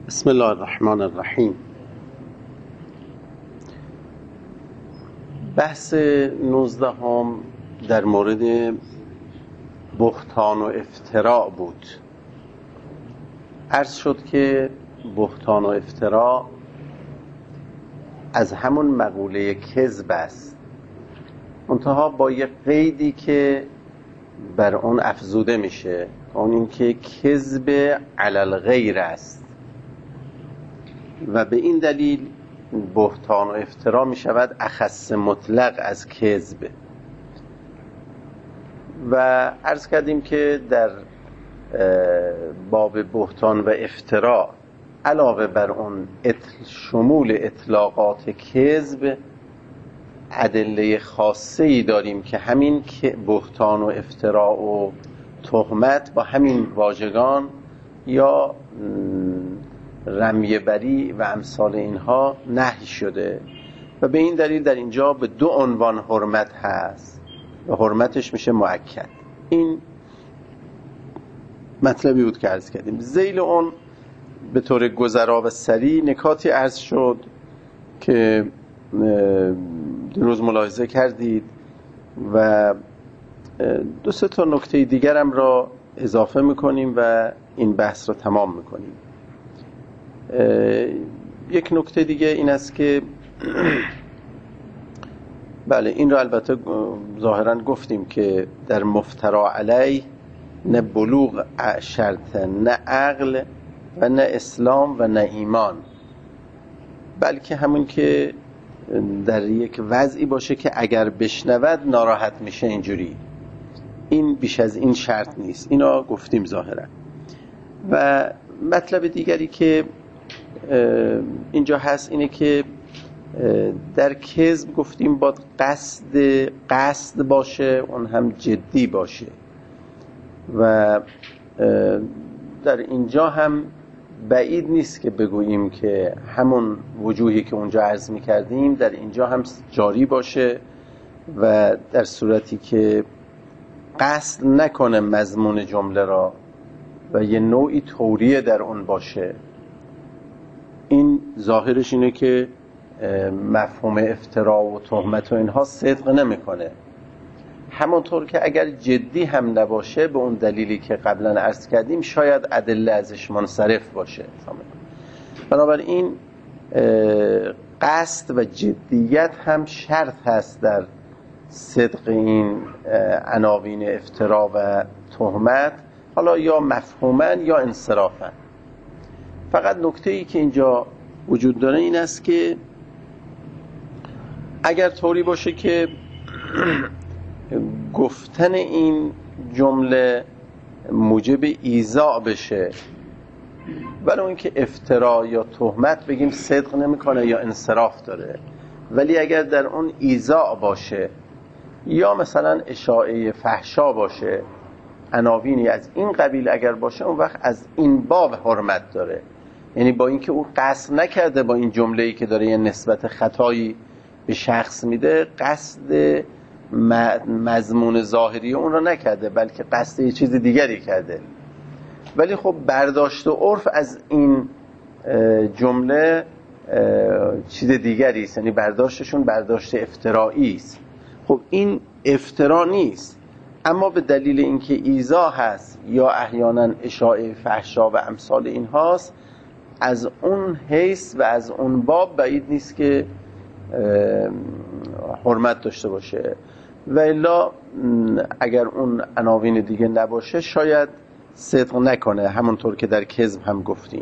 بسم الله الرحمن الرحیم. بحث 19 در مورد بهتان و افتراء بود. عرض شد که بهتان و افتراء از همون مقوله کذب است، منتها با یک قیدی که بر اون افزوده میشه، اون این که کذب علی الغیر است و به این دلیل بهتان و افترا می شود اخص مطلق از کذب. و عرض کردیم که در باب بهتان و افترا علاوه بر اون شمول اطلاقات کذب ادله خاصه‌ای داریم که همین که بهتان و افترا و تهمت با همین واژگان یا رمیه بری و امثال اینها نهی شده و به این دلیل در اینجا به دو عنوان حرمت هست و حرمتش میشه مؤکد. این مطلبی بود که عرض کردیم. ذیل اون به طور گذرا و سریع نکاتی عرض شد که دیروز ملاحظه کردید و دو سه تا نکته دیگرم را اضافه میکنیم و این بحث را تمام میکنیم. یک نکته دیگه این است که بله این را البته ظاهرا گفتیم که در مفترا علی نه بلوغ شرط، نه عقل و نه اسلام و نه ایمان، بلکه همون که در یک وضعی باشه که اگر بشنود ناراحت میشه، اینجوری. این بیش از این شرط نیست، اینا گفتیم ظاهرا. و مطلب دیگری که اینجا هست اینه که در کذب گفتیم باید قصد باشه، اون هم جدی باشه و در اینجا هم بعید نیست که بگوییم که همون وجوهی که اونجا عرض می‌کردیم در اینجا هم جاری باشه و در صورتی که قصد نکنه مضمون جمله را و یه نوعی توریه در اون باشه. این ظاهرش اینه که مفهوم افترا و تهمت و اینها صدق نمیکنه. همونطور که اگر جدی هم نباشه به اون دلیلی که قبلا عرض کردیم شاید ادله ازش منصرف باشه. بنابراین قصد و جدیت هم شرط هست در صدق این عناوین افترا و تهمت، حالا یا مفهوما یا انصرافا. فقط نکته‌ای که اینجا وجود داره این است که اگر طوری باشه که گفتن این جمله موجب ایذاء بشه، ولی اون که افترا یا تهمت بگیم صدق نمیکنه یا انصراف داره، ولی اگر در اون ایذاء باشه یا مثلا اشاعه فحشا باشه، عناوینی از این قبیل اگر باشه، اون وقت از این باب حرمت داره. یعنی با اینکه او قصد نکرده با این جمله‌ای که داره یه نسبت خطایی به شخص میده، قصد مضمون ظاهری اون رو نکرده، بلکه قصد یه چیز دیگری کرده، ولی خب برداشت و عرف از این جمله چیز دیگری است، یعنی برداشتشون برداشت افترایی است. خب این افترا نیست، اما به دلیل اینکه ایذا هست یا احیانا اشاعه فحشا و امثال این هاست، از اون حیث و از اون باب بعید نیست که حرمت داشته باشه. و الا اگر اون عناوین دیگه نباشه شاید صدق نکنه، همونطور که در کذب هم گفتیم.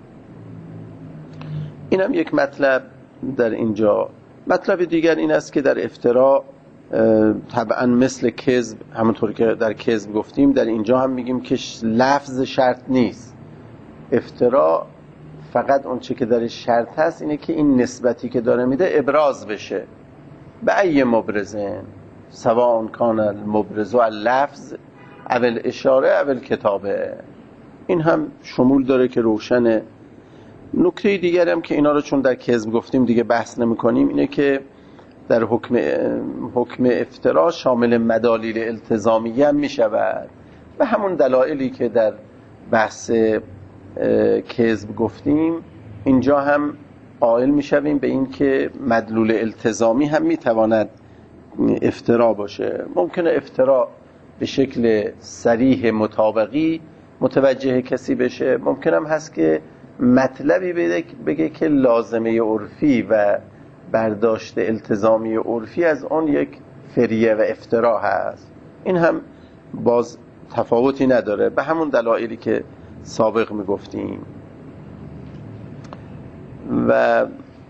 اینم یک مطلب در اینجا. مطلب دیگر این است که در افترا طبعا مثل کذب، همونطور که در کذب گفتیم، در اینجا هم میگیم که لفظ شرط نیست. افترا فقط اون چه که در شرط هست اینه که این نسبتی که داره میده ابراز بشه. به ای مبرزن سواء کان المبرز اللفظ او الاشاره او الکتابه. این هم شمول داره که روشنه. نکته دیگر هم که اینا رو چون در کذب گفتیم دیگه بحث نمی کنیم، اینه که در حکم افترا شامل مدالیل التزامیه هم می شود و همون دلایلی که در بحث کذب گفتیم، اینجا هم قائل میشویم به این که مدلول التزامی هم میتواند افترا باشه. ممکنه افترا به شکل صریح مطابقی متوجه کسی بشه، ممکن هم هست که مطلبی بگه که لازمه عرفی و برداشت التزامی عرفی از اون یک فریه و افترا هست. این هم باز تفاوتی نداره به همون دلایلی که سابق میگفتیم. و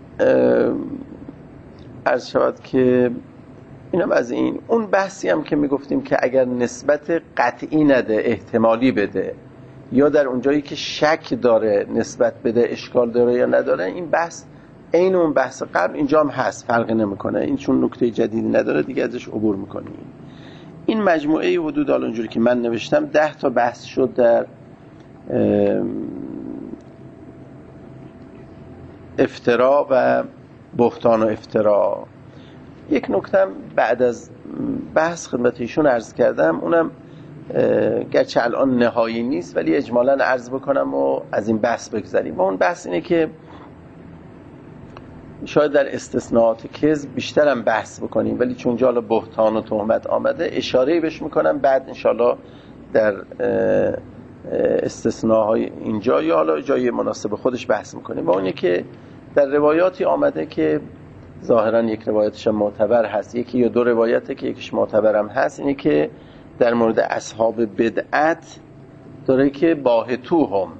عرض شود که اینم از این. اون بحثی هم که میگفتیم که اگر نسبت قطعی نده، احتمالی بده، یا در اونجایی که شک داره نسبت بده اشکال داره یا نداره، این بحث عین اون بحث قبل اینجا هم هست، فرقی نمیکنه. این چون نکته جدیدی نداره دیگه ازش عبور میکنیم. این مجموعه حدود حالا اونجوری که من نوشتم 10 تا بحث شد در افترا و بهتان و افترا. یک نکته بعد از بحث خدمت ایشون عرض کردم، اونم گرچه الان نهایی نیست ولی اجمالاً عرض بکنم و از این بحث بگذاریم. و اون بحث اینه که شاید در استثناءات کذب بیشتر هم بحث بکنیم، ولی چون جالا بهتان و تهمت آمده اشاره‌ای بهش میکنم، بعد انشالله در استثناءهای اینجا یا حالا جای مناسب خودش بحث میکنیم. و اونه که در روایاتی آمده که ظاهرا یک روایتش هم معتبر هست، یکی یا دو روایته که یکیش معتبر هم هست، اینه که در مورد اصحاب بدعت داره که باهتوهم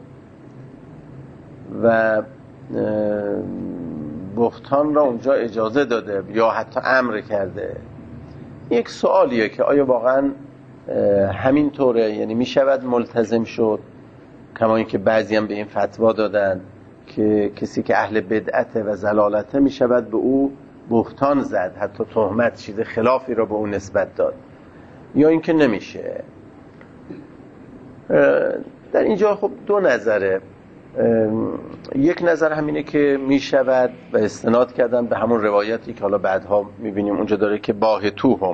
و بهتان را اونجا اجازه داده یا حتی امر کرده. یک سوالیه که آیا واقعا همین طوره؟ یعنی می شود ملتزم شد؟ کما اینکه بعضی هم به این فتوا دادن که کسی که اهل بدعته و ضلالته می شود به او بهتان زد، حتی تهمت، چیز خلافی را به او نسبت داد، یا اینکه نمیشه. در اینجا خب دو نظره. یک نظر همینه که می شود و استناد کردن به همون روایتی که حالا بعدها می بینیم اونجا داره که باهتوهم.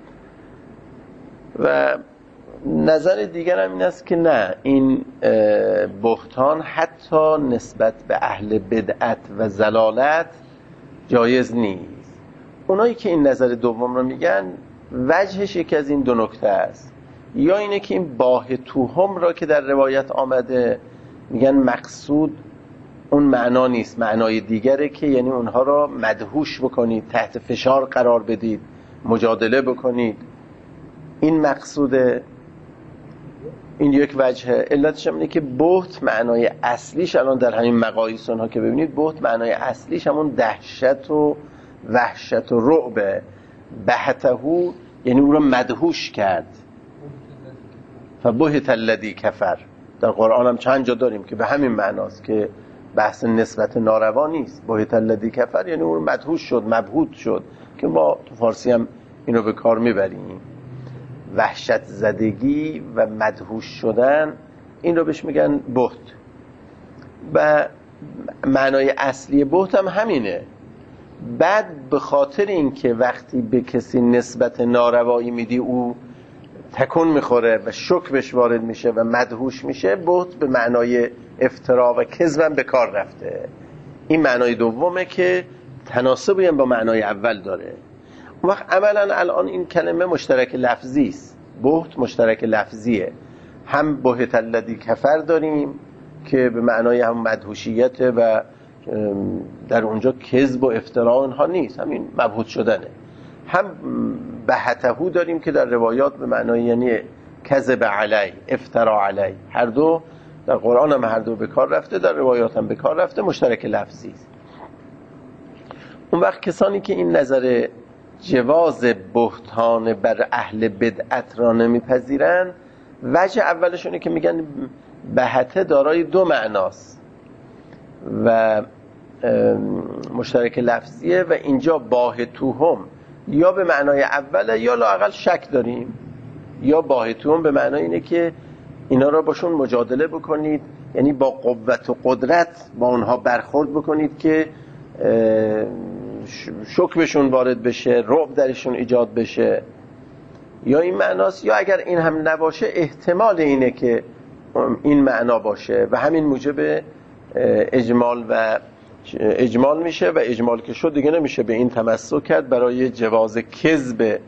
و نظر دیگر هم این است که نه، این بهتان حتی نسبت به اهل بدعت و ضلالت جایز نیست. اونایی که این نظر دوم رو میگن وجهش یکی از این دو نکته است. یا اینه که این باهتوهم را که در روایت آمده میگن مقصود اون معنا نیست، معنای دیگره که یعنی اونها را مدهوش بکنید، تحت فشار قرار بدید، مجادله بکنید، این مقصوده. این یک وجهه. علتش هم اینه که بهت معنای اصلیش الان در همین مقایس اونها که ببینید، بهت معنای اصلیش همون دهشت و وحشت و رعب. بهتهو یعنی او را مدهوش کرد. فبهت الذی کفر در قرآن هم چند جا داریم که به همین معناست که بحث نسبت ناروا نیست. بهت الذی کفر یعنی او مدهوش شد، مبهوت شد، که ما تو فارسی هم اینو به کار میبریم. وحشت زدگی و مدهوش شدن، این رو بهش میگن بهت. و معنای اصلی بهت هم همینه. بعد به خاطر اینکه وقتی به کسی نسبت ناروایی میدی او تکون میخوره و شک بهش وارد میشه و مدهوش میشه، بهت به معنای افترا و کذب به کار رفته. این معنای دومه که تناسبی هم با معنای اول داره. اون وقت عملا الان این کلمه مشترک لفظی است. بهت مشترک لفظیه. هم بهت الذی کفر داریم که به معنای هم مدهوشیت و در اونجا کذب و افترا اونها نیست، همین مبهوت شدنه. هم بهتهو داریم که در روایات به معنای یعنی کذب علی، افترا علی. هر دو در قرآن هم هر دو به کار رفته، در روایات هم به کار رفته، مشترک لفظی است. اون وقت کسانی که این نظر جواز بهتان بر اهل بدعت را نمیپذیرن، وجه اولشونه که میگن بهته دارای دو معناست و مشترک لفظیه و اینجا باهتوهم یا به معنای اوله یا لااقل شک داریم، یا باهتوهم به معنای اینه که اینا را باشون مجادله بکنید، یعنی با قوت و قدرت با اونها برخورد بکنید که شک بهشون وارد بشه، رعب درشون ایجاد بشه، یا این معناست. یا اگر این هم نباشه احتمال اینه که این معنا باشه و همین موجب اجمال میشه و اجمال که شد دیگه نمیشه به این تمسک کرد برای جواز کذب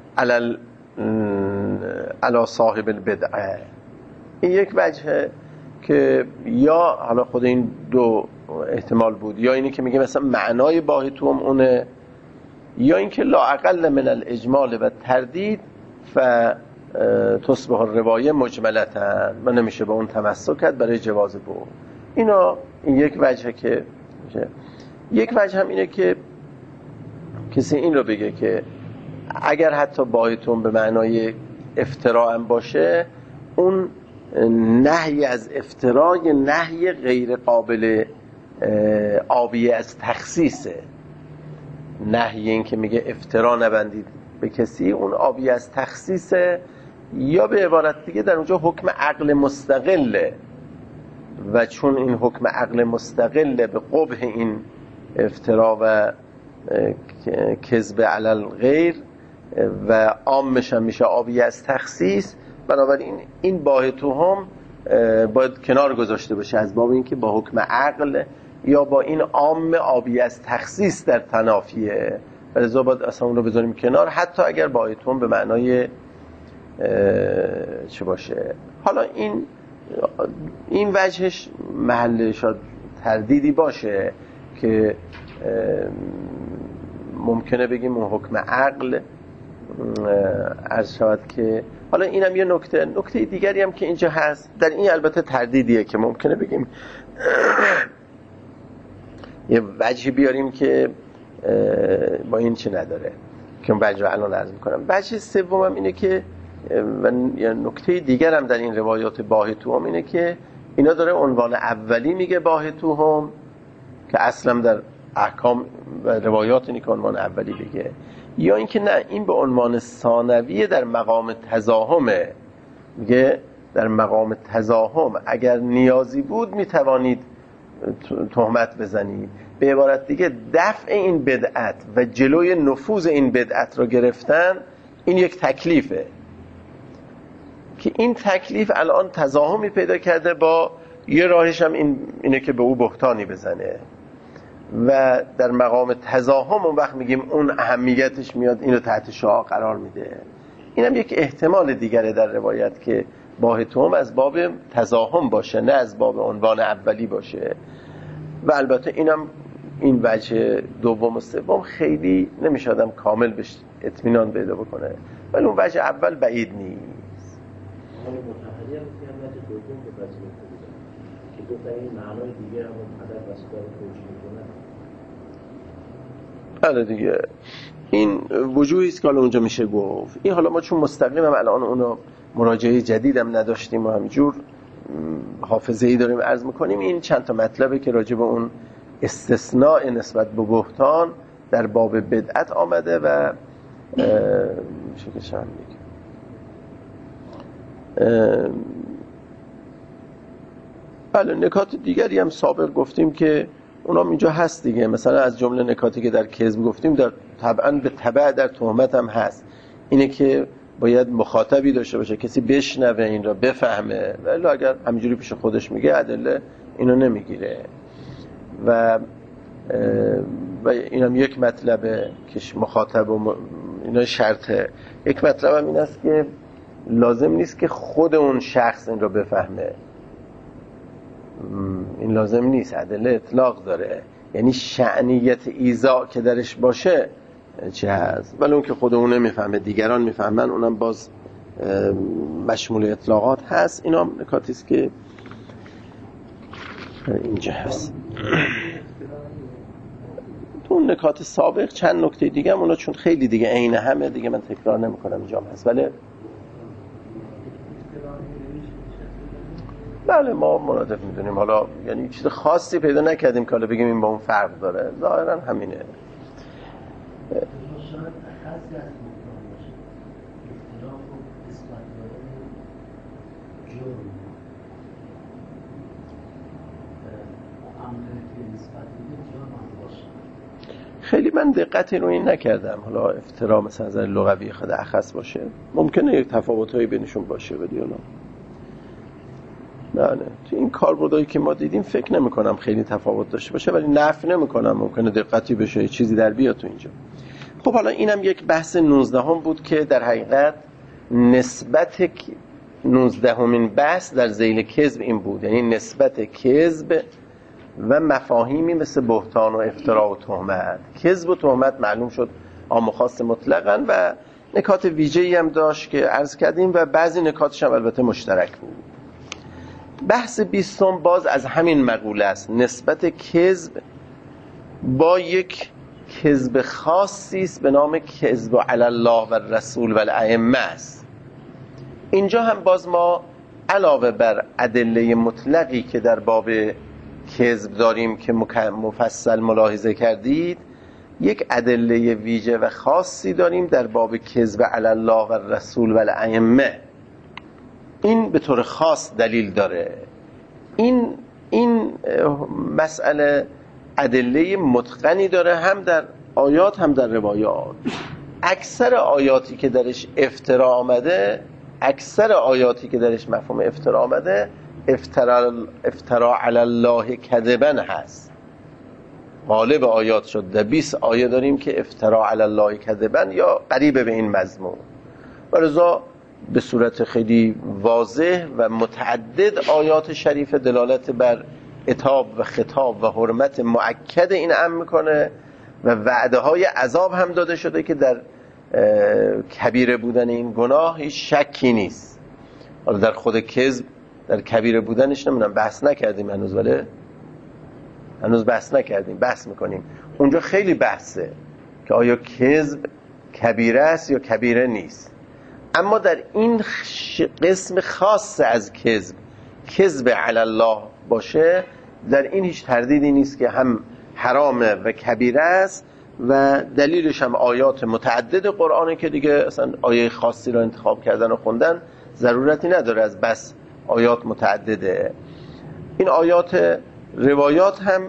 علی صاحب البدعه. این یک وجهه که یا حالا خود این دو احتمال بود، یا اینی که میگه مثلا معنای باهتوم اونه، یا اینکه لا اقل من الاجمال و تردید تصبح الروایه مجملتن و نمیشه به اون تمسک کرد برای جواز بود. این یک وجهه که یک وجه هم اینه که کسی این رو بگه که اگر حتی باهتون به معنای افتراء هم باشه، اون نهی از افتراء یه نهی غیر قابل آبیه از تخصیصه. نهی این که میگه افتراء نبندید به کسی، اون آبیه از تخصیصه، یا به عبارت دیگه در اونجا حکم عقل مستقله و چون این حکم عقل مستقله به قبح این افتراء و کذب علی الغیر و عامش هم میشه آبیه از تخصیص، بنابراین این باهتوهم باید کنار گذاشته باشه از باب اینکه با حکم عقل یا با این عام آبیه از تخصیص در تنافیه، لذا باید اصلا اون رو بذاریم کنار، حتی اگر باهتوهم به معنای چه باشه. حالا این وجهش محل شاید تردیدی باشه که ممکنه بگیم اون حکم عقل عرض شود که حالا اینم یه نکته دیگری هم که اینجا هست، در این البته تردیدیه که ممکنه بگیم یه وجهی بیاریم که با این چه نداره که اون وجه رو الان عرض میکنم. وجه سومم اینه که یه نکته دیگر هم در این روایات باهتوهم اینه که اینا داره عنوان اولی میگه باهتوهم که اصلا در احکام و روایات اینه که عنوان اولی بگه، یا اینکه نه این به عنوان ثانویه در مقام تزاحمه، میگه در مقام تزاحم اگر نیازی بود میتوانید تهمت بزنید. به عبارت دیگه دفع این بدعت و جلوی نفوذ این بدعت را گرفتن، این یک تکلیفه که این تکلیف الان تزاحمی پیدا کرده با یه راهش هم اینه که به او بهتانی بزنه و در مقام تزاحم اون وقت میگیم اون اهمیتش میاد اینو تحت شعاع قرار میده. اینم یک احتمال دیگره در روایت که باهتوهم از باب تزاحم باشه نه از باب عنوان اولی باشه، و البته این وجه دوم و سوم خیلی نمیشه آدم کامل بهش اطمینان پیدا بکنه، ولی اون وجه اول بعید نیست. متحدی هم که وجه دوم به وجه که گفت این معنای دیگه هم هدف از کار توجیه میکنه. بله دیگه این وجوهی است که حالا اونجا میشه گفت. این حالا ما چون مستقیم هم الان اونو مراجعه جدید هم نداشتیم و همجور حافظه‌ای داریم عرض میکنیم، این چند تا مطلبه که راجع به اون استثناء نسبت به بهتان در باب بدعت آمده و شکشم میگه بله نکات دیگری هم سابق گفتیم که اونام اینجا هست دیگه، مثلا از جمله نکاتی که در کذب گفتیم در طبعا به تبع در تهمت هم هست، اینه که باید مخاطبی داشته باشه، کسی بشنوه این را بفهمه، ولی اگر همینجوری پیش خودش میگه ادله اینو نمیگیره. و اینم یک مطلبه که مخاطب و اینا شرطه. یک مطلب هم این است که لازم نیست که خود اون شخص این را بفهمه، این لازم نیست، ادله اطلاق داره، یعنی شأنیت ایذا که درش باشه چه هست، ولی اون که خود اون نمیفهمه دیگران میفهمن اونم باز مشمول اطلاقات هست. اینا هم نکاتی است که اینجا هست. تو اون نکات سابق چند نکته دیگه هم اونا چون خیلی دیگه عین همه دیگه من تکرار نمی‌کنم اینجا هم هست، ولی بله ما مرادف میدونیم، حالا یعنی چیز خاصی پیدا نکردیم که حالا بگیم این با اون فرق داره، ظاهرا همینه. خیلی من دقتی رو این نکردم، حالا افترا مثلا از لغوی خود اخص باشه، ممکنه یک تفاوتایی بینشون باشه، ولی اونا نه تو این کاربردهایی که ما دیدیم فکر نمی کنم خیلی تفاوت داشته باشه، ولی نفی نمی کنم ممکنه دقتی بشه چیزی در بیاد تو اینجا. خب حالا اینم یک بحث 19 هم بود که در حقیقت نسبت 19مین بحث در ذیل کذب این بود، یعنی نسبت کذب و مفاهیمی مثل بهتان و افترا و تهمت. کذب و تهمت معلوم شد عام و خاص مطلقاً و نکات ویژه‌ای هم داشت که عرض کردیم و بعضی نکاتش هم البته مشترک بود. بحث 20 باز از همین مقوله است، نسبت کذب با یک کذب خاصی است به نام کذب علی الله و الرسول و الائمه است. اینجا هم باز ما علاوه بر ادله مطلقی که در باب کذب داریم که مفصل ملاحظه کردید، یک ادله ویژه و خاصی داریم در باب کذب علی الله و الرسول و الائمه. این به طور خاص دلیل داره. این مسئله ادله متقنی داره، هم در آیات هم در روایات. اکثر آیاتی که درش افترا آمده، اکثر آیاتی که درش مفهوم افترا آمده، افترا علی الله کذبن هست. غالب آیات شد در 20 آیه داریم که افترا علی الله کذبن یا قریب به این مضمون. و لذا به صورت خیلی واضح و متعدد آیات شریف دلالت بر عتاب و خطاب و حرمت مؤکد این امر میکنه و وعده های عذاب هم داده شده که در کبیره بودن این گناه هیچ شکی نیست. حالا در خود کذب در کبیره بودنش نمیدونم بحث نکردیم هنوز، ولی هنوز بحث نکردیم، بحث میکنیم. اونجا خیلی بحثه که آیا کذب کبیره است یا کبیره نیست. اما در این قسم خاص از کذب، کذب علی الله باشه، در این هیچ تردیدی نیست که هم حرامه و کبیره است و دلیلش هم آیات متعدد قرآنه که دیگه اصلا آیه خاصی را انتخاب کردن و خوندن ضرورتی نداره، از بس آیات متعدده. این آیات روایات هم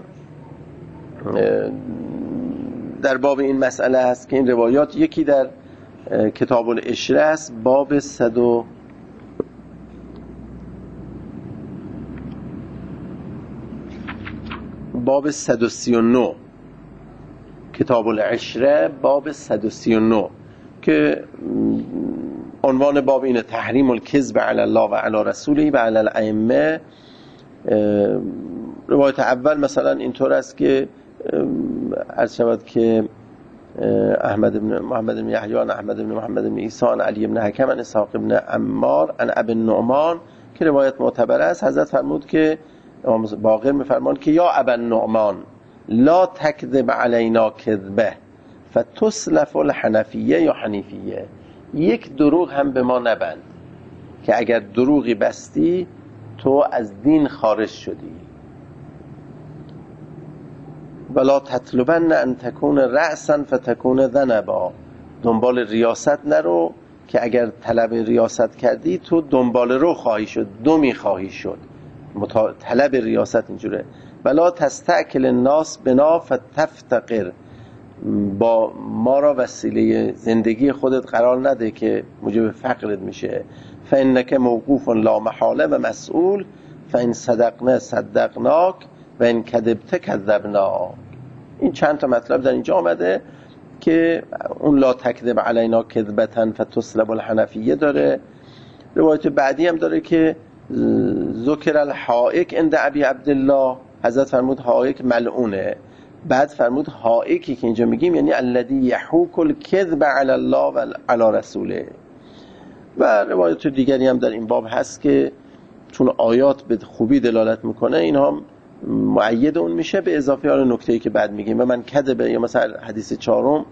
در باب این مسئله هست که این روایات یکی در کتاب العشره است، باب 139 کتاب العشره باب 139 که عنوان باب اینه تحریم الکذب علی الله و علی رسوله و علی الائمه. روایت اول مثلا اینطور است که عرض شود که احمد بن محمد بن یحیی و احمد بن محمد بن عیسی و علی بن حکم و اسحاق بن عمار و ابن نعمان که روایت معتبر است، حضرت فرمود که امام باقر میفرمان که یا ابن نعمان لا تکذب علینا کذبه فتسلف الحنفیه یا حنیفیه، یک دروغ هم به ما نبند که اگر دروغی بستی تو از دین خارج شدی. ولا تطلبن ان تكون رأسا فتكون ذنبا، دنبال ریاست نرو که اگر طلب ریاست کردی تو دنبال رو خواهی شد، دمی خواهی شد. طلب ریاست اینجوره. ولا تستأکل الناس بنا فتفتقر، با ما را وسیله زندگی خودت قرار نده که موجب فقرت میشه. فانک موقوف لا محاله و مسئول، فان صدقنا صدقناک و ان کذبت کذبنا. این چند تا مطلب در اینجا آمده که اون لا تکذب علینا کذبتا فتسلب الحنفیه داره. روایت بعدی هم داره که ذکر الحائک عند ابی عبدالله، حضرت فرمود حائک ملعونه. بعد فرمود حائکی که اینجا میگیم یعنی الذی یحوک الکذب علی الله و علی رسوله. و روایت دیگری هم در این باب هست که چون آیات به خوبی دلالت میکنه اینها مؤید اون میشه، به اضافه آن نکته‌ای که بعد میگیم. و من کذبه، یا مثلا حدیث 4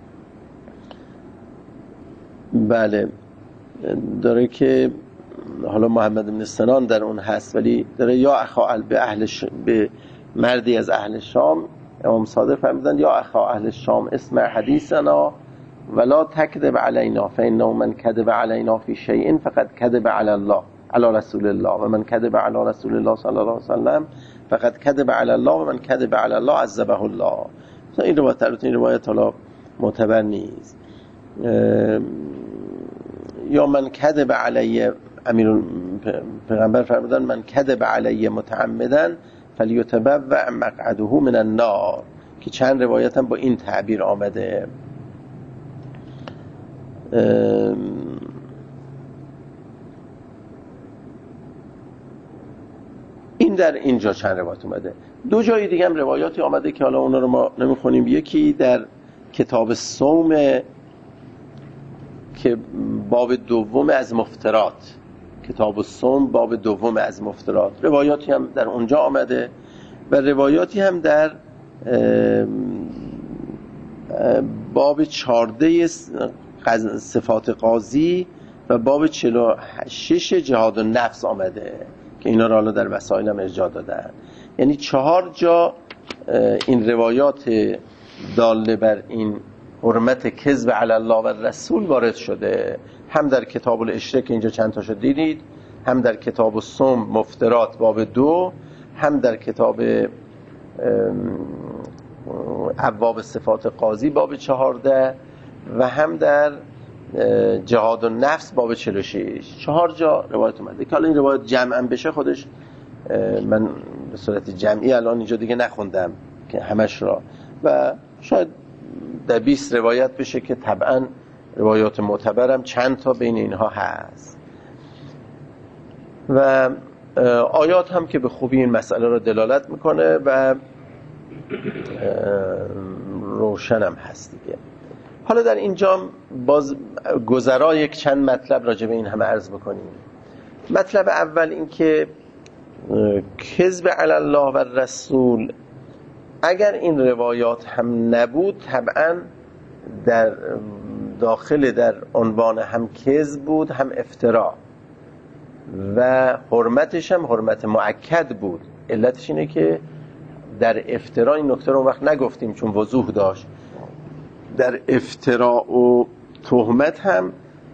بله داره که حالا محمد بن سنان در اون هست، ولی داره یا اخا به مردی از اهل شام، امام صادق فرمودن یا اخا اهل شام اسمع حدیثنا ولا تکذب علینا فانه من کذب علینا فی شیء فقد کذب علی الله علی رسول الله و من کذب علی رسول الله صلی الله علیه و سلم فقد کذب علی الله و من کذب علی الله عذبه الله. این روایت حالا معتبر نیست. یا من کذب علی پیغمبر فرمودن من کذب علی متعمدا فلیتبوأ مقعده من النار، که چند روایت هم با این تعبیر آمده. این در اینجا چند روایت اومده. دو جای دیگه هم روایاتی آمده که حالا اونا رو ما نمیخونیم. یکی در کتاب صوم که باب دوم از مفطرات، کتاب الصوم باب دوم از مفطرات، روایاتی هم در اونجا آمده و روایاتی هم در باب 14 صفات قاضی و باب 46 جهاد النفس آمده که اینا رو حالا در وسائل هم ارجاع دادن. یعنی 4 جا این روایات داله بر این حرمت کذب علی الله و رسول وارد شده، هم در کتاب العشره که اینجا چند تاشو دیدید، هم در کتاب الصوم مفطرات باب 2، هم در کتاب ابواب صفات قاضی باب 14، و هم در جهاد النفس باب 46. 4 جا روایت اومده که حالا این روایت جمعاً بشه خودش، من به صورت جمعی الان اینجا دیگه نخوندم که همش را، و شاید در 20 روایت بشه که طبعاً روایات معتبرم چند تا بین اینها هست و آیات هم که به خوبی این مسئله را دلالت میکنه و روشنم هست دیگه. حالا در اینجا باز گذرا یک چند مطلب راجع به این همه عرض بکنیم. مطلب اول این که کذب علی الله و رسول، اگر این روایات هم نبود طبعا در داخل در عنوان هم کذب بود هم افترا و حرمتش هم حرمت مؤکد بود. علتش اینه که در افترا، این نکته رو اون وقت نگفتیم چون وضوح داشت، در افترا و تهمت هم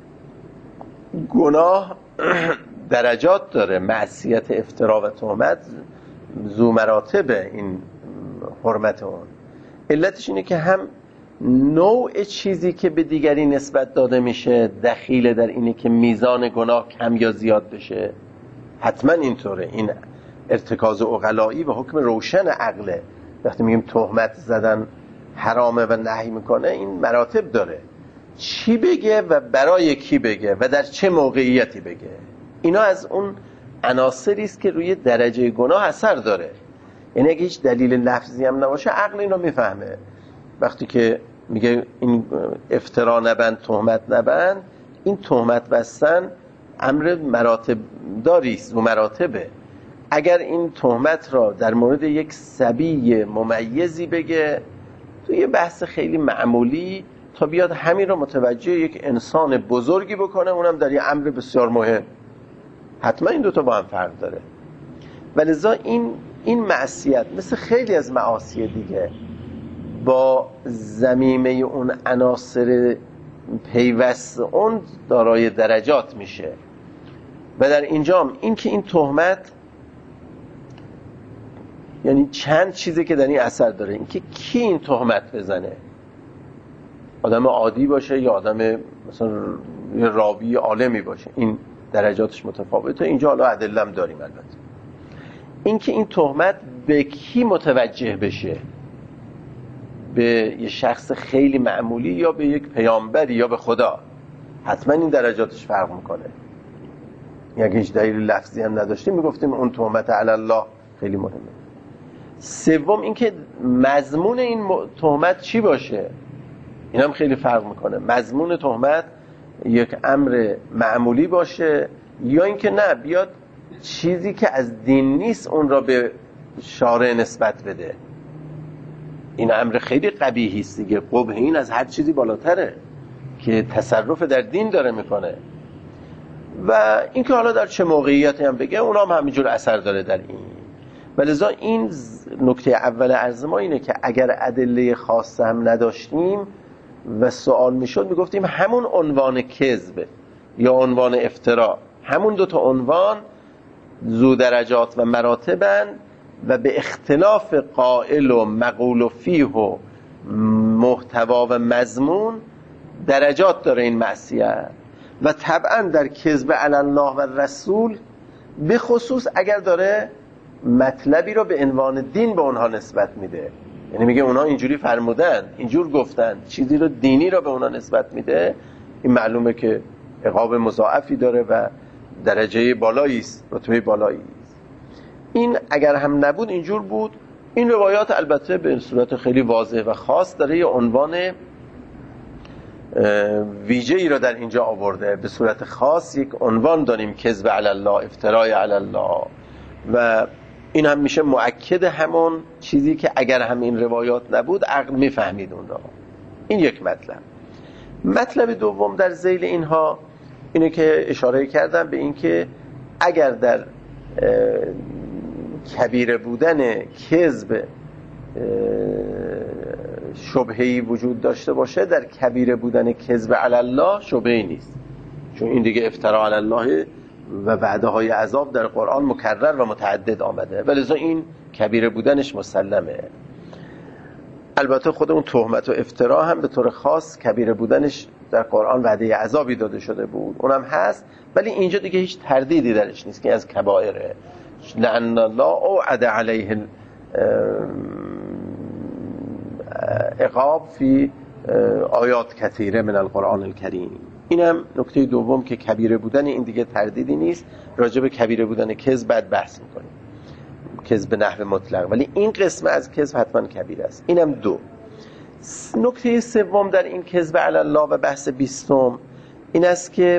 گناه درجات داره. معصیت افترا و تهمت ذو مراتب این حرمت اون. علتش اینه که هم نوع چیزی که به دیگری نسبت داده میشه دخیل در اینه که میزان گناه کم یا زیاد بشه، حتما اینطوره. این ارتکاز عقلایی و حکم روشن عقله. وقتی میگیم تهمت زدن حرامه و نهی میکنه، این مراتب داره، چی بگه و برای کی بگه و در چه موقعیتی بگه. اینا از اون عناصری است که روی درجه گناه اثر داره. یعنی اگه هیچ دلیل لفظی هم نباشه عقل اینو میفهمه. وقتی که میگه این افترا نبند تهمت نبند، این تهمت بستن امر مراتب داریست و مراتبه. اگر این تهمت را در مورد یک صبی ممیزی بگه تو یه بحث خیلی معمولی، تا بیاد همین را متوجه یک انسان بزرگی بکنه، اونم در یه امر بسیار مهم، حتما این دوتا با هم فرق داره. ولذا این معصیت مثل خیلی از معاصی دیگه با ضمیمه اون عناصر پیوست اون دارای درجات میشه. و در اینجام این که این تهمت یعنی چند چیزی که در این اثر داره. این که کی این تهمت بزنه، آدم عادی باشه یا آدم مثلا یه راوی عالمی باشه، این درجاتش متفاوته. اینجا حالا ادله‌ام داریم. البته این که این تهمت به کی متوجه بشه، به یه شخص خیلی معمولی یا به یک پیامبری یا به خدا، حتما این درجاتش فرق میکنه. اگه هیچ دلیل لفظی هم نداشتیم میگفتیم اون تهمت علی الله خیلی مهمه. سوم این که مضمون این تهمت چی باشه، این هم خیلی فرق میکنه. مضمون تهمت یک امر معمولی باشه یا اینکه نه بیاد چیزی که از دین نیست اون را به شارع نسبت بده. این امر خیلی قبیحی است دیگه. قبح این از هر چیزی بالاتره که تصرف در دین داره میکنه. و اینکه حالا در چه موقعیتی هم بگه اونا هم همینجور اثر داره در این. ولذا این نکته اول عرض ما اینه که اگر ادله خاصه هم نداشتیم و سوال میشد میگفتیم همون عنوان کذب یا عنوان افترا، همون دوتا عنوان ذو درجات و مراتبن و به اختلاف قائل و مقول و فیه و محتوا و مضمون درجات داره این معصیت. و طبعا در کذب علی الله و رسول به خصوص اگر داره مطلبی رو به عنوان دین به اونها نسبت میده، یعنی میگه اونها اینجوری فرمودن، اینجور گفتن، چیزی رو دینی رو به اونها نسبت میده، این معلومه که عقاب مضاعفی داره و درجه بالایی است، رتبه بالایی است. این اگر هم نبود اینجور بود. این روایات البته به صورت خیلی واضح و خاص داره یه عنوان ویژه‌ای را در اینجا آورده، به صورت خاص یک عنوان داریم، کذب علی الله، افترای علی الله، و این هم میشه مؤکد همون چیزی که اگر هم این روایات نبود عقل میفهمید اون را. این یک مطلب. مطلب دوم در ذیل اینها اینه که اشاره کردم به این که اگر در کبیره بودن کذب شبهه‌ای وجود داشته باشه، در کبیره بودن کذب علی الله شبهه‌ای نیست، چون این دیگه افترا علی الله و وعده‌های عذاب در قرآن مکرر و متعدد آمده، ولذا این کبیره بودنش مسلمه. البته خود اون تهمت و افترا هم به طور خاص کبیره بودنش در قرآن وعده عذابی داده شده بود، اونم هست، ولی اینجا دیگه هیچ تردیدی درش نیست که از کبائره. لعن الله اوعد علیه عقاب فی آیات کثیره من القرآن الکریم. اینم نکته دوم که کبیره بودن این دیگه تردیدی نیست. راجع به کبیره بودن کذب بعد بحث میکنیم، کذب نحو مطلق، ولی این قسم از کذب حتما کبیره است. اینم دو. نکته سوم در این کذب علی الله و بحث 20 این است که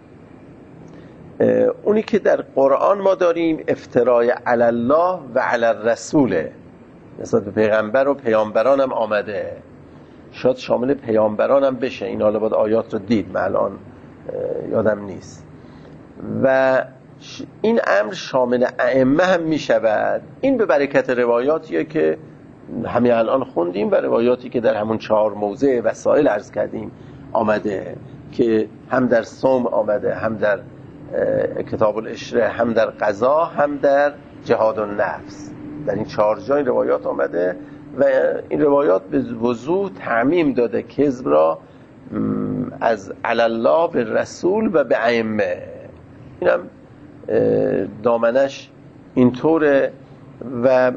اونی که در قرآن ما داریم افترای علی الله و علی الرسول، نسبت به پیغمبر و پیامبران هم آمده، شاید شامل پیامبران هم بشه، این حالا باید آیات رو دید، من الان یادم نیست، و این امر شامل ائمه هم می شود. این به برکت روایاتیه که همین الان خوندیم و روایاتی که در همون 4 موضع وسائل عرض کردیم آمده، که هم در صوم آمده، هم در کتاب العشره، هم در قضا، هم در جهاد النفس. در این 4 جای روایات آمده و این روایات به وضوح تعمیم داده کذب را از علی الله به رسول و به ائمه. اینم دامنش اینطوره و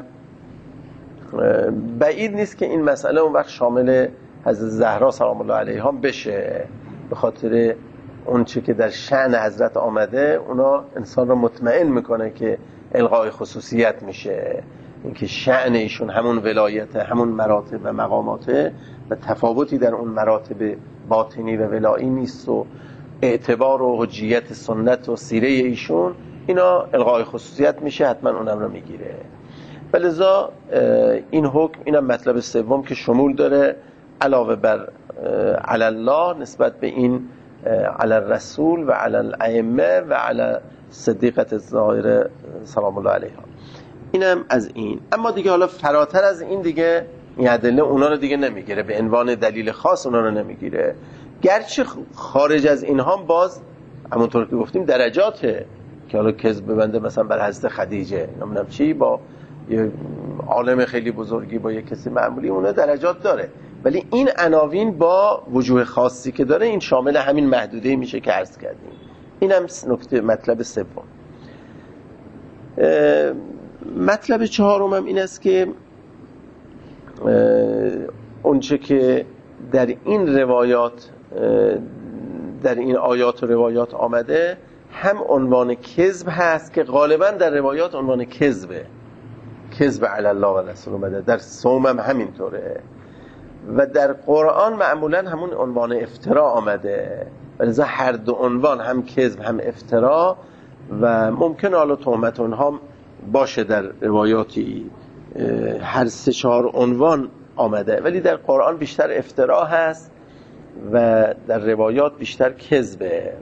بعید نیست که این مسئله اون وقت شامل حضرت زهرا سلام الله علیها بشه، به خاطر اون چه که در شأن حضرت آمده اونا انسان رو مطمئن میکنه که الغای خصوصیت میشه، اینکه شأن ایشون همون ولایت، همون مراتب و مقاماته و تفاوتی در اون مراتب باطنی و ولایی نیست و اعتبار و حجیت سنت و سیره ایشون اینا الغای خصوصیت میشه، حتما اونم رو میگیره. ولذا این حکم، اینم مطلب سوم که شمول داره علاوه بر علی الله نسبت به این علی الرسول و علی الائمه و علی صدیقه الظاهره سلام الله علیها. اینم از این. اما دیگه حالا فراتر از این دیگه این ادله اونا رو دیگه نمیگیره، به عنوان دلیل خاص اونا رو نمیگیره، گرچه خارج از اینها باز همونطور که گفتیم درجاته که حالا کذب ببنده مثلا بر حضرت خدیجه، نمیدونم چی، با یه عالم خیلی بزرگی، با یه کسی معمولی، اونا درجات داره، ولی این عناوین با وجوه خاصی که داره این شامل همین محدوده میشه که عرض کردیم. اینم نکته مطلب سوم. مطلب چهارم هم این است که اونچه که در این روایات، در این آیات و روایات آمده، هم عنوان کذب هست که غالبا در روایات عنوان کذبه، کذب علی الله و رسول اومده، در صوم هم همینطوره و در قرآن معمولا همون عنوان افترا آمده، ولذا هر دو عنوان، هم کذب هم افترا، و ممکن حالا تهمت اونها باشه در روایاتی هر 3-4 عنوان آمده، ولی در قرآن بیشتر افترا هست و در روایات بیشتر کذبه.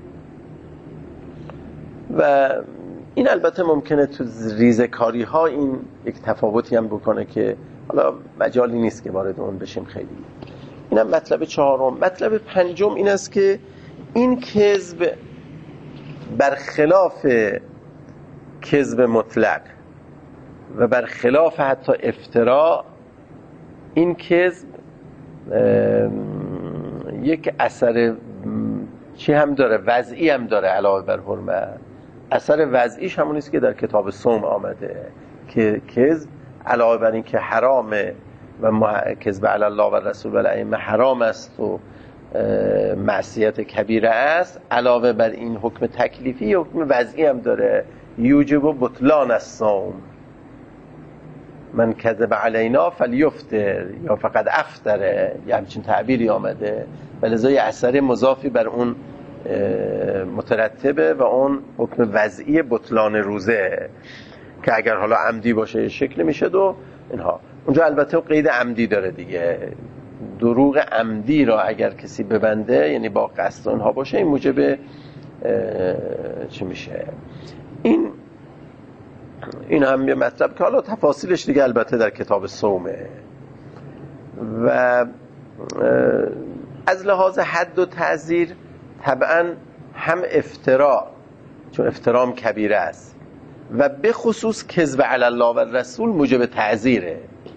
و این البته ممکنه تو ریزکاری ها این یک تفاوتی هم بکنه که حالا مجالی نیست که وارد اون بشیم خیلی. اینم مطلب چهارم. مطلب پنجم این است که این کذب برخلاف کذب مطلق و برخلاف حتی افترا، این کذب یک اثر چی هم داره؟ وضعی هم داره. علاوه بر حرمت، اثر وضعیش همون است که در کتاب صوم آمده که کذب علاوه بر این که حرامه و کذب علی الله و رسول و الائمه حرام است و معصیت کبیره است، علاوه بر این حکم تکلیفی حکم وضعی هم داره. یوجب بطلان الصوم، من کذب علینا فلیفطر یا فقط افطره، یه همچین تعبیری آمده و لذا یه اثر مضافی بر اون مترتبه و اون حکم وضعی بطلان روزه که اگر حالا عمدی باشه شکل میشه و اینها. اونجا البته قید عمدی داره دیگه، دروغ عمدی را اگر کسی ببنده یعنی با قصد اونها باشه این موجب چی میشه؟ این هم یه مطلب که حالا تفاصیلش دیگه البته در کتاب صومه. و از لحاظ حد و تعزیر طبعا هم افترا، چون افترام کبیره است، و به خصوص کذب علی الله و رسول موجب تعزیره.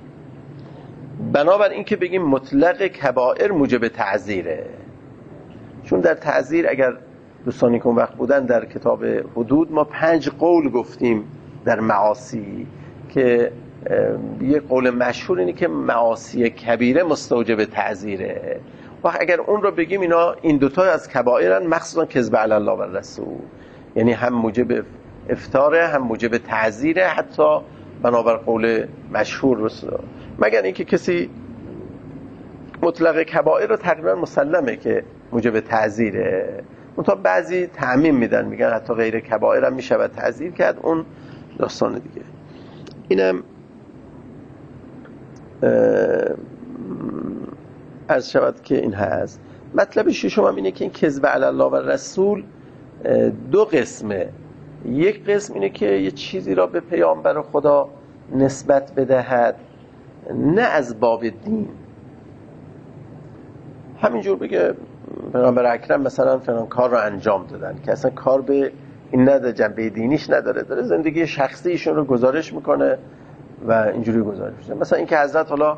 بنابر این که بگیم مطلق کبائر موجب تعزیره، چون در تعزیر اگر دوستانی که اون وقت بودن در کتاب حدود ما 5 قول گفتیم در معاصی که یه قول مشهور اینه که معاصی کبیره مستوجب تعزیره. و اگر اون رو بگیم این دوتا از کبائرن، مخصوصا کذب علی الله و رسول، یعنی هم موجب افطاره هم موجب تعزیره، حتی بنابر قول مشهور مگر اینکه کسی مطلق کبائر رو تقریبا مسلمه که موجب تعزیره. منتها بعضی تعمیم میدن میگن حتی غیر کبائر هم میشه تعزیر کرد، اون داستان دیگه. اینم عرض شود که این هست. مطلب ششم هم اینه که این کذب علی الله و رسول 2 قسمه. یک قسم اینه که یه چیزی را به پیامبر خدا نسبت بدهد نه از باب دین، همینجور بگه پیامبر اکرم مثلا فلان کار رو انجام دادن که اصلا کار به این نداره، جنبه دینیش نداره، داره زندگی شخصی ایشون رو گزارش میکنه و اینجوری گزارش میکنه. مثلا اینکه حضرت حالا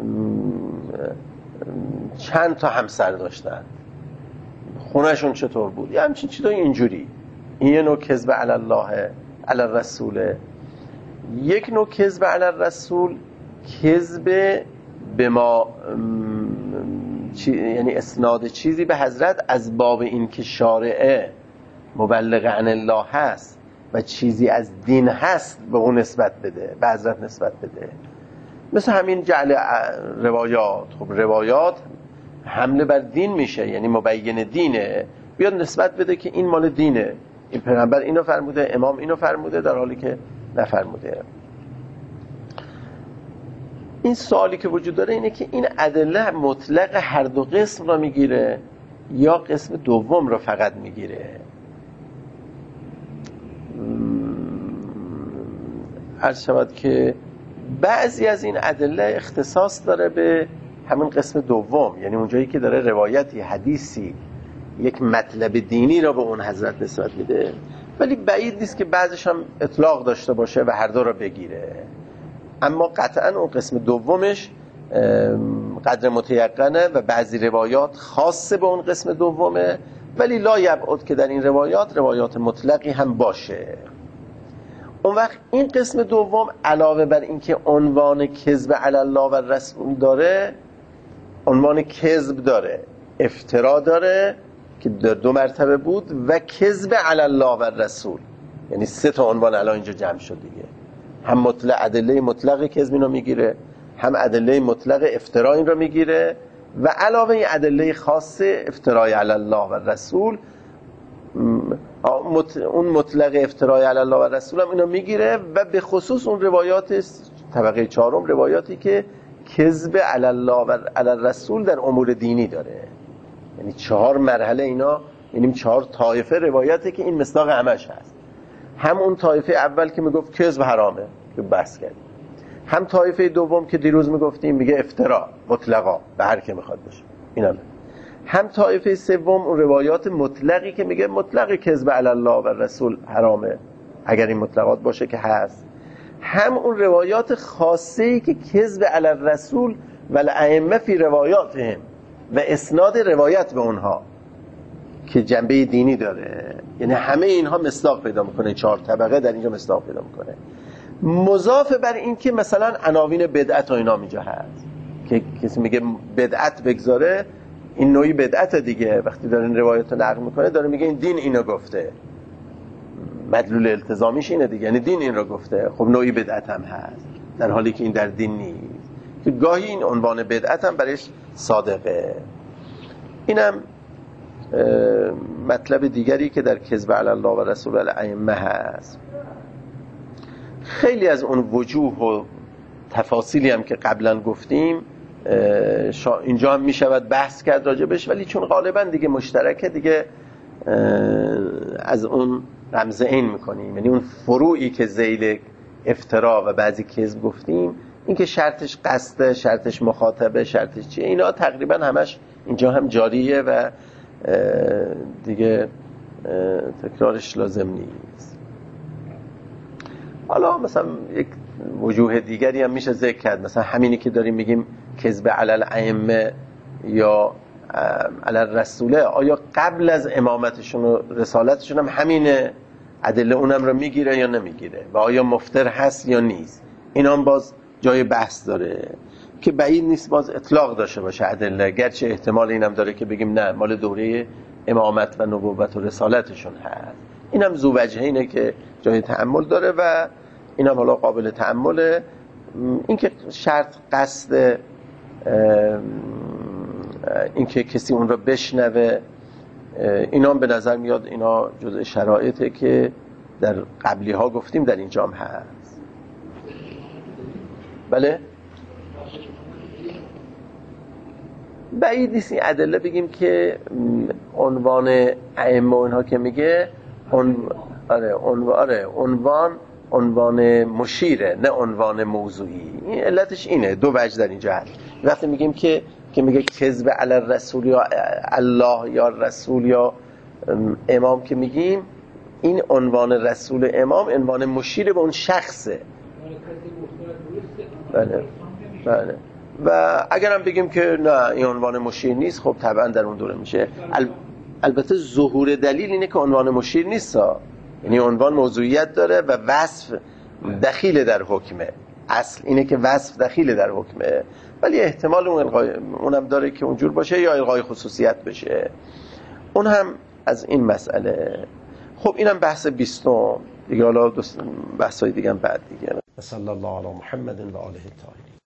چند تا همسر داشتن، خونهشون چطور بود، یه همچین چیزای اینجوری. این یه نوع کذب علی الله علی الرسول. یک نوع کذب علی الرسول کذب به ما یعنی اسناد چیزی به حضرت از باب این که شارعه مبلغ عن الله هست و چیزی از دین هست به اون نسبت بده، به حضرت نسبت بده. مثل همین جعل روایات. خب روایات حمله بر دین میشه، یعنی مبین دینه، بیاد نسبت بده که این مال دینه، این پیغمبر اینو فرموده، امام اینو فرموده، در حالی که نفرموده. این سوالی که وجود داره اینه که این ادله مطلق هر 2 قسم را میگیره یا قسم دوم را فقط میگیره. عرض شود که بعضی از این ادله اختصاص داره به همین قسم دوم، یعنی اونجایی که داره روایتی، حدیثی، یک مطلب دینی را به اون حضرت نسبت میده، ولی بعید نیست که بعضش هم اطلاق داشته باشه و هر 2 را بگیره. اما قطعا اون قسم دومش قدر متیقنه و بعضی روایات خاصه به اون قسم دومه، ولی لا یبعد که در این روایات مطلقی هم باشه. اون وقت این قسم دوم علاوه بر این که عنوان کذب علی الله و رسول داره، عنوان کذب داره، افترا داره که در 2 مرتبه بود، و کذب علی الله و رسول، یعنی 3 تا عنوان الان اینجا جمع شد دیگه. هم ادله مطلق کذب اینو میگیره، هم ادله مطلق افترا این رو میگیره، و علاوه این ادله خاص افترای علی الله و رسول، اون مطلق افترای علی الله و رسول هم اینو میگیره، و به خصوص اون روایات طبقه 4 روایاتی که کذب علی الله و علی الرسول در امور دینی داره. یعنی 4 مرحله اینا، یعنی 4 طایفه روایاتی که این مصداق همش هست. هم اون طایفه اول که میگفت کذب حرامه که بحث کردیم، هم طایفه دوم که دیروز میگفتیم میگه افترا مطلقا به هر که میخواد باشه، اینا هم طایفه سوم اون روایات مطلقی که میگه مطلق کذب علی الله و رسول حرامه اگر این مطلقات باشه که هست، هم اون روایات خاصه‌ای که کذب علی الرسول و الائمه فی روایاتهم و اسناد روایت به اونها که جنبه دینی داره، یعنی همه اینها مصداق پیدا میکنه، 4 طبقه در اینجا مصداق پیدا میکنه. مضاف بر این که مثلا عناوین بدعت و اینا اینجا هست که کسی میگه بدعت بگذاره، این نوعی بدعت دیگه. وقتی داره این روایت رو نقل میکنه داره میگه این دین اینو گفته، مدلول التزامیش اینه دیگه، یعنی دین این رو گفته. خب نوعی بدعت هم هست در حالی که این در دین نیست، که گاهی این عنوان بدعت هم برایش صادقه. اینم مطلب دیگری که در کذب علی الله و رسول الائمه هست. خیلی از اون وجوه و تفاصیلی هم که قبلا گفتیم اینجا هم میشود بحث کرد راجبش، ولی چون غالبا دیگه مشترکه دیگه از اون رمز این میکنیم. یعنی اون فروعی که ذیل افترا و بعضی کذب گفتیم، این که شرطش قصده، شرطش مخاطبه، شرطش چیه، اینا تقریبا همش اینجا هم جاریه و دیگه تکرارش لازم نیست. حالا مثلا یک وجوه دیگری هم میشه ذکر کرد، مثلا همینی که داریم میگیم کذب علی الائمه یا علی الرسوله، آیا قبل از امامتشون و رسالتشون هم همین ادله اونم رو میگیره یا نمیگیره، و آیا مفتر هست یا نیست؟ اینا هم باز جای بحث داره که بعید نیست باز اطلاق داشته باشه ادله، گرچه احتمال اینم داره که بگیم نه مال دوره امامت و نبوت و رسالتشون هست. اینم ذو وجهینه که جای تأمل داره و اینم حالا قابل تأمله. این که شرط قصد این که کسی اون رو بشنوه، اینا هم به نظر میاد اینا جزء شرایطه که در قبلی ها گفتیم در اینجا هم هست. بله بعید نیست این ادله بگیم که عنوان ائمه اینها که میگه عنوان مشیره نه عنوان موضوعی. این علتش اینه، دو وجه در اینجا هست. وقتی میگیم که میگه کذب علی الرسول یا الله یا رسول یا امام، که میگیم این عنوان رسول امام عنوان مشیر به اون شخصه. بله بله. و اگرم بگیم که نه این عنوان مشیر نیست، خب طبعا در اون دوره میشه. البته ظهور دلیل اینه که عنوان مشیر نیست، یعنی عنوان موضوعیت داره و وصف دخیل در حکمه. اصل اینه که وصف دخیل در حکمه، ولی احتمال اونم داره که اونجور باشه یا الغای خصوصیت بشه. اون هم از این مسئله. خب اینم بحث 20 دیگه، حالا بحثای دیگه هم بعد دیگه. صلی الله علی محمد و آله الطاهرین.